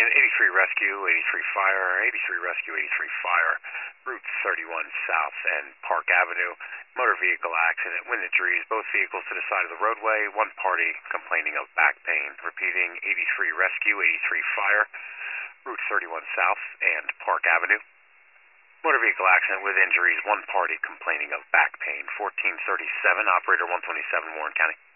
Michigan, 83 Rescue, 83 Fire, 83 Rescue, 83 Fire, Route 31 South and Park Avenue. Motor vehicle accident, wind injuries, both vehicles to the side of the roadway, one party complaining of back pain. Repeating, 83 Rescue, 83 Fire, Route 31 South and Park Avenue. Motor vehicle accident with injuries, one party complaining of back pain. 1437, operator 127, Warren County.